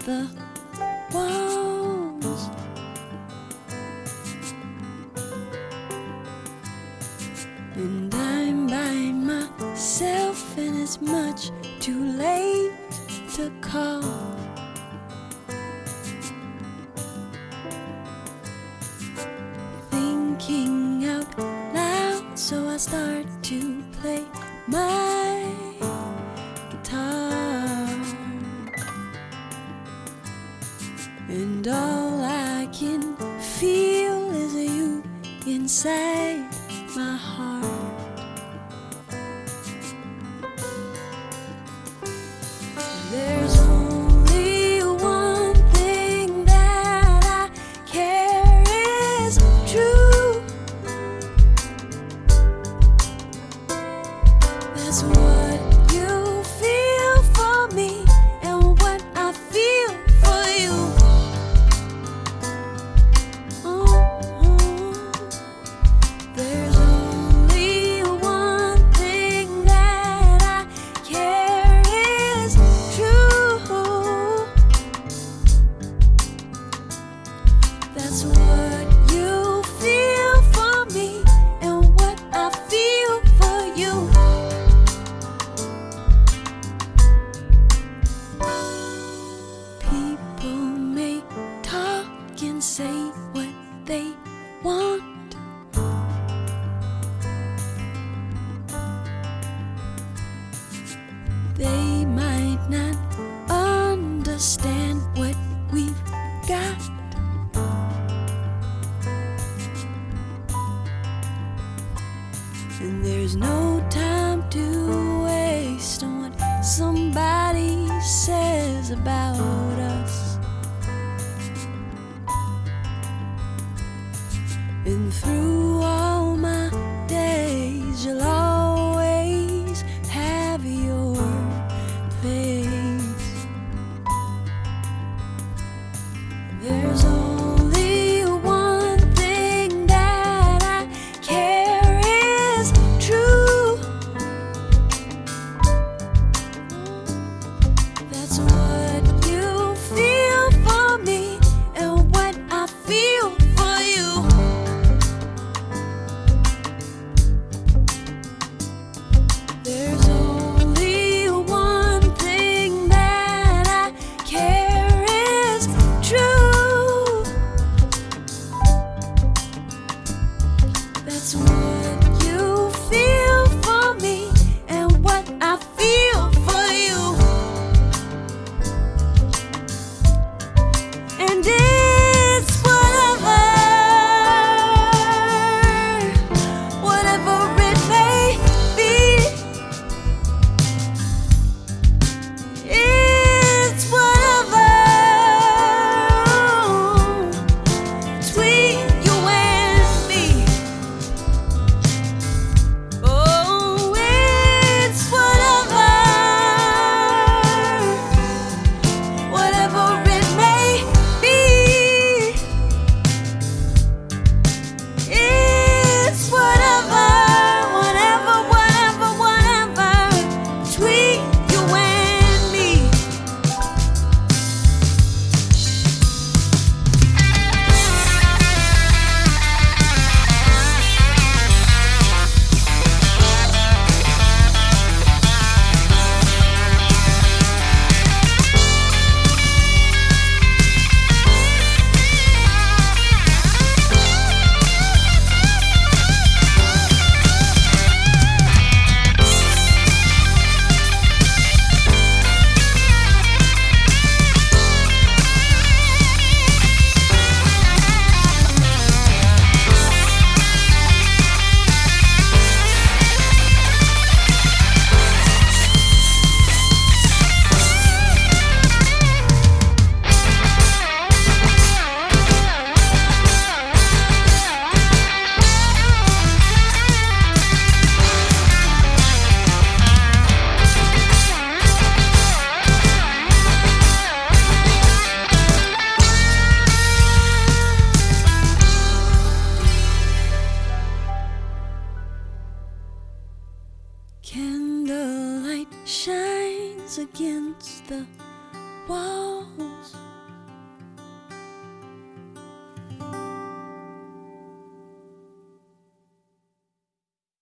the walls. And I'm by myself, and it's much too late to call. Thinking out loud, so I start to play my guitar. And all I can feel is you inside my heart. There's only one thing that I care is true. That's what you feel for me, and what I feel for you. There's only one thing that I care is true. That's what you feel for me, and what I feel for you. People may talk and say what they want. They might not understand what we've got. And there's no time to waste on what somebody says about us. And through all my days, you'll always have your face. There's only one thing that I care is true. That's what you feel for me, and what I feel for you. There's only one thing that I care is true. That's what you feel for me, and what I feel for you. And it's whatever it may be. It's whatever between you and me. Oh, it's whatever it may be. It's whatever between you and me. Candlelight shines against the walls